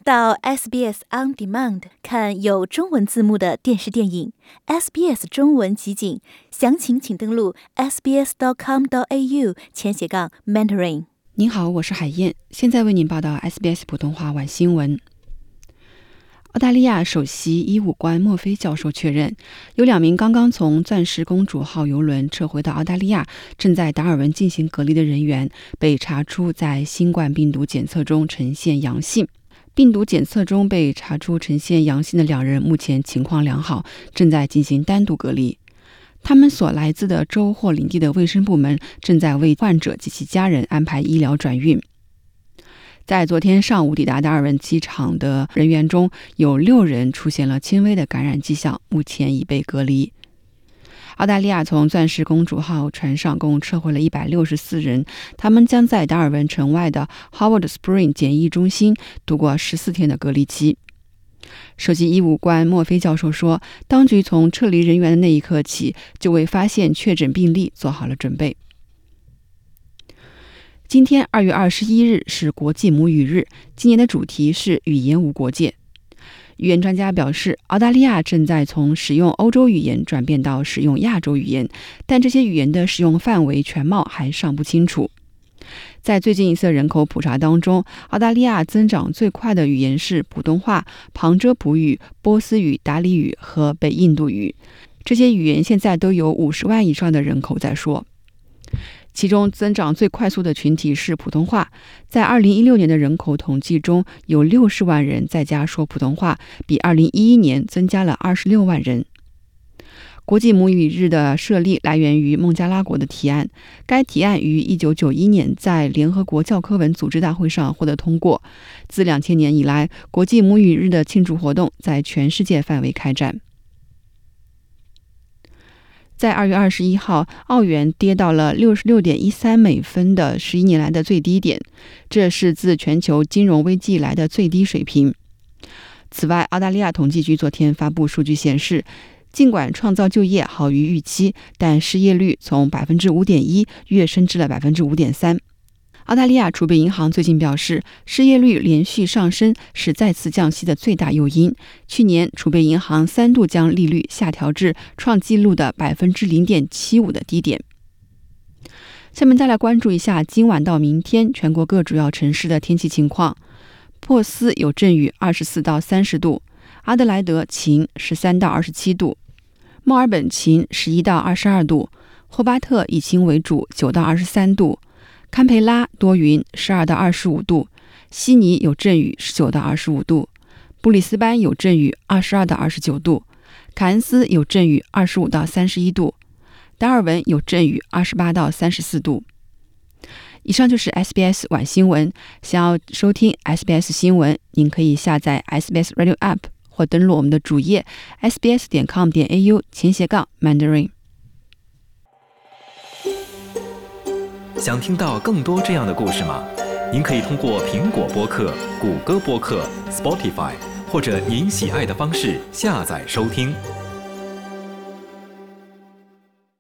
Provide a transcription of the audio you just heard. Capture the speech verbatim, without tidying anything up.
到 S B S On Demand 看有中文字幕的电视电影 S B S 中文集锦，详情请登录 s b s dot com dot a u 前斜杠 Mandarin。 您好，我是海燕，现在为您报道 S B S 普通话晚新闻。澳大利亚首席医务官墨菲教授确认，有两名刚刚从钻石公主号邮轮撤回到澳大利亚，正在达尔文进行隔离的人员被查出在新冠病毒检测中呈现阳性。病毒检测中被查出呈现阳性的两人目前情况良好，正在进行单独隔离。他们所来自的州或领地的卫生部门正在为患者及其家人安排医疗转运。在昨天上午抵达达尔文机场的人员中，有六人出现了轻微的感染迹象，目前已被隔离。澳大利亚从钻石公主号船上共撤回了一百六十四人，他们将在达尔文城外的 Howard Spring 检疫中心度过十四天的隔离期。首席医务官墨菲教授说，当局从撤离人员的那一刻起就为发现确诊病例做好了准备。今天二月二十一日是国际母语日，今年的主题是语言无国界。语言专家表示，澳大利亚正在从使用欧洲语言转变到使用亚洲语言，但这些语言的使用范围全貌还尚不清楚。在最近一次人口普查当中，澳大利亚增长最快的语言是普通话、旁遮普语、波斯语、达里语和北印度语。这些语言现在都有五十万以上的人口在说。其中增长最快速的群体是普通话，在二零一六年的人口统计中，有六十万人在家说普通话，比二零一一年增加了二十六万人。国际母语日的设立来源于孟加拉国的提案，该提案于一九九一年在联合国教科文组织大会上获得通过。自两千年以来，国际母语日的庆祝活动在全世界范围开展。在二月二十一号，澳元跌到了 六十六点一三美分的十一年来的最低点，这是自全球金融危机以来的最低水平。此外，澳大利亚统计局昨天发布数据显示，尽管创造就业好于预期，但失业率从 百分之五点一 跃升至了 百分之五点三。澳大利亚储备银行最近表示，失业率连续上升是再次降息的最大诱因。去年，储备银行三度将利率下调至创纪录的 百分之零点七五 的低点。下面再来关注一下今晚到明天全国各主要城市的天气情况。珀斯有阵雨，二十四到三十度；阿德莱德晴，十三到二十七度；墨尔本晴，十一到二十二度；霍巴特以晴为主，九到二十三度；堪培拉多云，十二到二十五度；悉尼有阵雨，十九到二十五度；布里斯班有阵雨，二十二到二十九度；凯恩斯有阵雨，二十五到三十一度；达尔文有阵雨，二十八到三十四度。以上就是 S B S 晚新闻。想要收听 S B S 新闻，您可以下载 S B S Radio App 或登录我们的主页 s b s 点 com 点 a u 前斜杠 Mandarin。 想听到更多这样的故事吗？您可以通过苹果播客、谷歌播客、Spotify 或者您喜爱的方式下载收听。